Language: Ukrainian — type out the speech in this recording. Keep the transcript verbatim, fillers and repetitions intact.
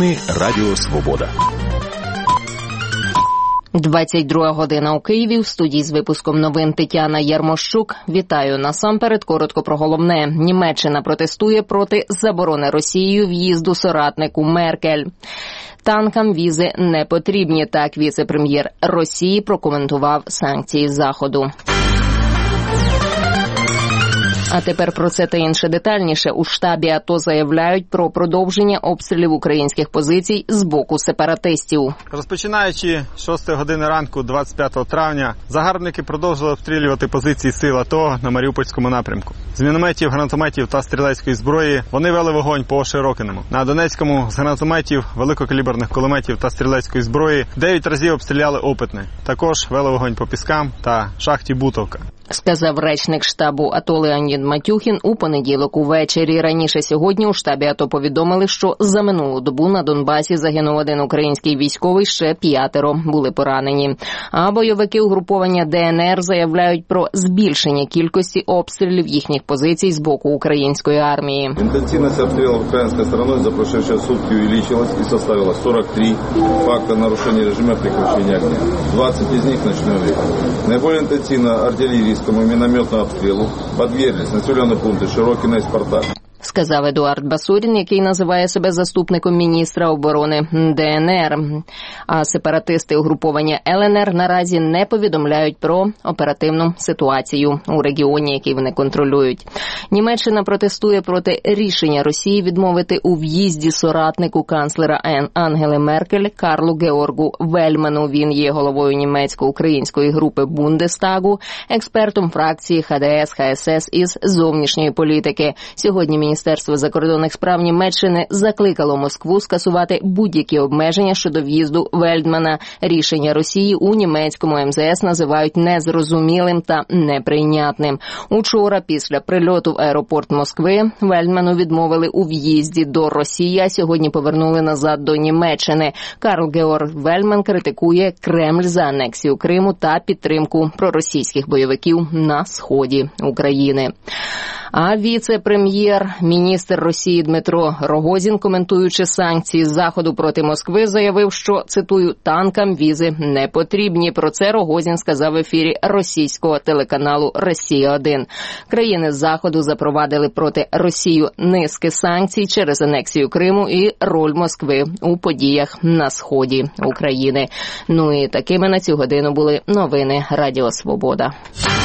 Новини Радіо Свобода. двадцять друга година у Києві. В студії з випуском новин Тетяна Ярмощук. Вітаю. Насамперед коротко про головне. Німеччина протестує проти заборони Росією в'їзду соратнику Меркель. Танкам візи не потрібні, так віце-прем'єр Росії прокоментував санкції Заходу. А тепер про це та інше детальніше. У штабі АТО заявляють про продовження обстрілів українських позицій з боку сепаратистів. Розпочинаючи з шостої години ранку двадцять п'ятого травня, загарбники продовжили обстрілювати позиції сил АТО на Маріупольському напрямку. З мінометів, гранатометів та стрілецької зброї вони вели вогонь по Широкиному. На Донецькому з гранатометів, великокаліберних кулеметів та стрілецької зброї дев'ять разів обстріляли Опитне. Також вели вогонь по Піскам та шахті Бутовка. Сказав речник штабу АТО Леонід Матюхін у понеділок увечері. Раніше сьогодні у штабі АТО повідомили, що за минулу добу на Донбасі загинув один український військовий, ще п'ятеро були поранені. А бойовики угруповання ДНР заявляють про збільшення кількості обстрілів їхніх позицій з боку української армії. Інтенсивність обстрілів українською стороною за прошедшие сутки увеличилась і составила сорок три факта нарушення режиму прекращення огня. двадцять із них ночне время. Найбільш інтенсивно артилерія минометного обстрілу подверглись населені пункти Широкине і Спартак. Сказав Едуард Басурін, який називає себе заступником міністра оборони ДНР. А сепаратисти угруповання ЛНР наразі не повідомляють про оперативну ситуацію у регіоні, який вони контролюють. Німеччина протестує проти рішення Росії відмовити у в'їзді соратнику канцлера Ангели Меркель Карлу Георгу Вельману. Він є головою німецько-української групи Бундестагу, експертом фракції ХДС-ХСС із зовнішньої політики. Сьогодні Міністерство закордонних справ Німеччини закликало Москву скасувати будь-які обмеження щодо в'їзду Вельмана. Рішення Росії у німецькому ем зе ес називають незрозумілим та неприйнятним. Учора, після прильоту в аеропорт Москви, Вельману відмовили у в'їзді до Росії, а сьогодні повернули назад до Німеччини. Карл Георг Вельман критикує Кремль за анексію Криму та підтримку проросійських бойовиків на сході України. А віце-прем'єр, міністр Росії Дмитро Рогозін, коментуючи санкції Заходу проти Москви, заявив, що, цитую, «танкам візи не потрібні». Про це Рогозін сказав в ефірі російського телеканалу «Росія один». Країни Заходу запровадили проти Росії низки санкцій через анексію Криму і роль Москви у подіях на сході України. Ну і такими на цю годину були новини Радіо Свобода.